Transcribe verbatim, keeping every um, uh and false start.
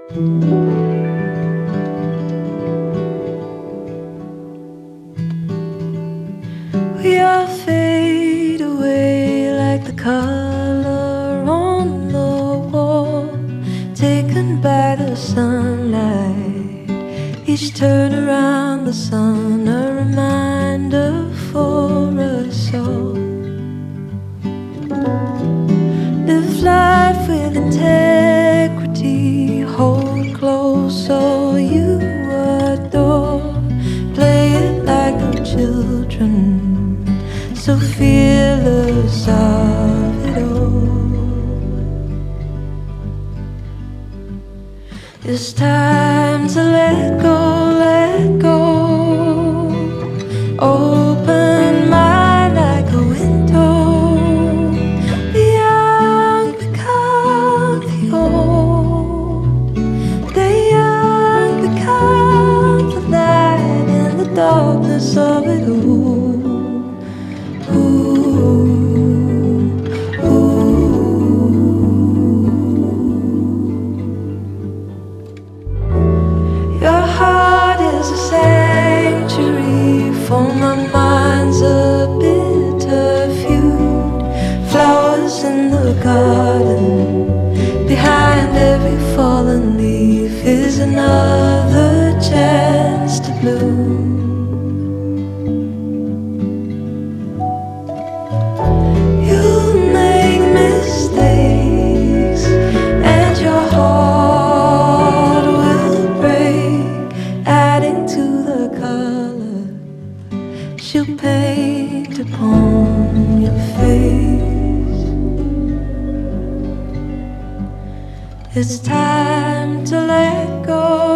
We all fade away like the color on the wall, taken by the sunlight. Each turn around the sun, a reminder for us all. Live life with integrity, hold close all you adore. Play it like no children, so fearless of it all. It's time to let go, let go. Open mind like a window. The young become the old. The young become the light in the darkness of it all. Your heart is a sanctuary, for my mind's a bitter feud. Flowers in the garden, behind every fallen leaf is another chance to bloom. You'll make mistakes, and your heart will break, adding to the color she'll paint upon your face. It's time to let go.